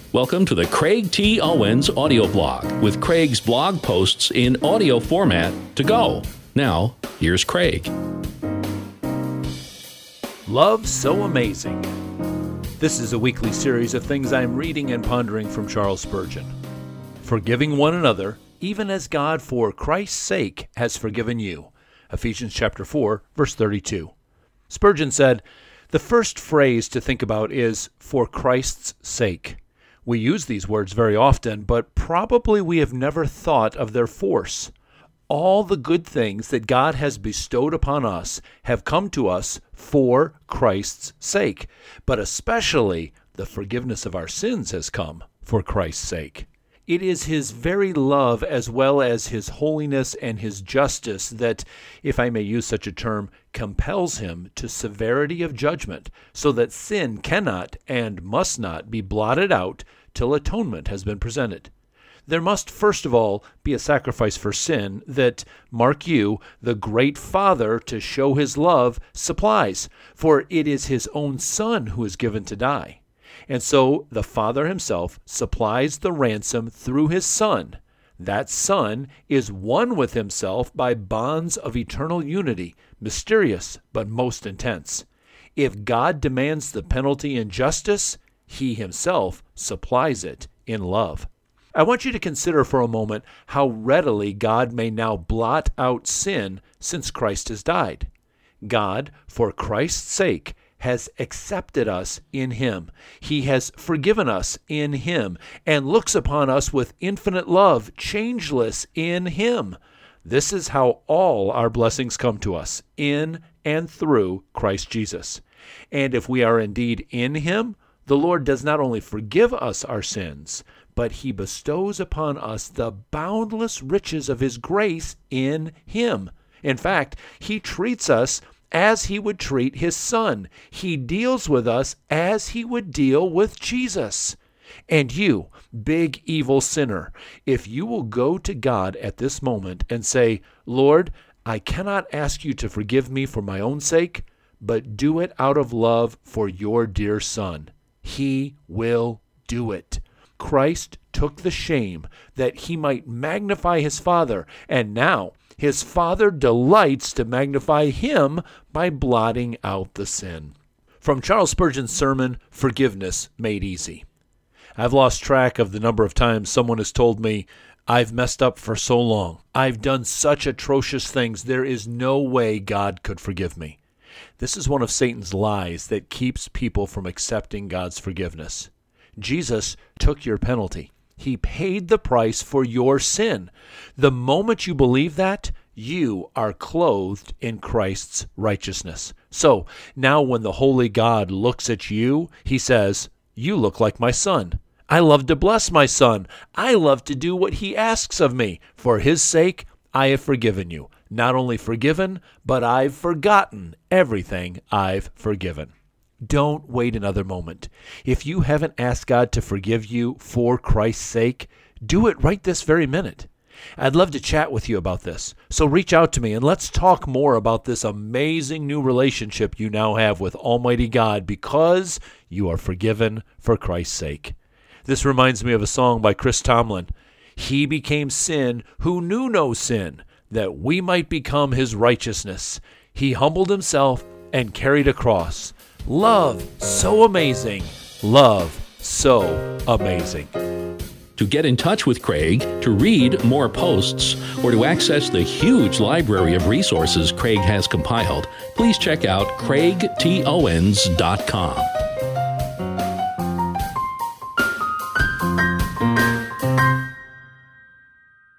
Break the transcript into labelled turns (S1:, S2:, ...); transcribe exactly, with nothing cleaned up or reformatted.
S1: Welcome to the Craig T. Owens audio blog with Craig's blog posts in audio format to go. Now, here's Craig.
S2: Love So Amazing. This is a weekly series of things I'm reading and pondering from Charles Spurgeon. Forgiving one another, even as God for Christ's sake has forgiven you. Ephesians chapter four, verse thirty-two. Spurgeon said, the first phrase to think about is, for Christ's sake. We use these words very often, but probably we have never thought of their force. All the good things that God has bestowed upon us have come to us for Christ's sake, but especially the forgiveness of our sins has come for Christ's sake. It is His very love as well as His holiness and His justice that, if I may use such a term, compels Him to severity of judgment so that sin cannot and must not be blotted out till atonement has been presented. There must first of all be a sacrifice for sin that, mark you, the great Father, to show His love, supplies, for it is His own Son who is given to die. And so the Father Himself supplies the ransom through His Son. That Son is one with Himself by bonds of eternal unity, mysterious but most intense. If God demands the penalty in justice, He Himself supplies it in love. I want you to consider for a moment how readily God may now blot out sin since Christ has died. God, for Christ's sake, has accepted us in Him. He has forgiven us in Him and looks upon us with infinite love, changeless in Him. This is how all our blessings come to us, in and through Christ Jesus. And if we are indeed in Him, the Lord does not only forgive us our sins, but He bestows upon us the boundless riches of His grace in Him. In fact, He treats us as He would treat His Son. He deals with us as He would deal with Jesus. And you, big evil sinner, if you will go to God at this moment and say, Lord, I cannot ask you to forgive me for my own sake, but do it out of love for your dear Son. He will do it. Christ took the shame that He might magnify His Father, and now His Father delights to magnify Him by blotting out the sin. From Charles Spurgeon's sermon, Forgiveness Made Easy. I've lost track of the number of times someone has told me, I've messed up for so long. I've done such atrocious things. There is no way God could forgive me. This is one of Satan's lies that keeps people from accepting God's forgiveness. Jesus took your penalty. He paid the price for your sin. The moment you believe that, you are clothed in Christ's righteousness. So now when the holy God looks at you, He says, you look like my Son. I love to bless my Son. I love to do what He asks of me. For His sake, I have forgiven you. Not only forgiven, but I've forgotten everything I've forgiven. Don't wait another moment. If you haven't asked God to forgive you for Christ's sake, do it right this very minute. I'd love to chat with you about this. So reach out to me and let's talk more about this amazing new relationship you now have with Almighty God because you are forgiven for Christ's sake. This reminds me of a song by Chris Tomlin. He became sin who knew no sin, that we might become His righteousness. He humbled Himself and carried a cross. Love so amazing. Love so amazing.
S1: To get in touch with Craig, to read more posts, or to access the huge library of resources Craig has compiled, please check out craig t owens dot com.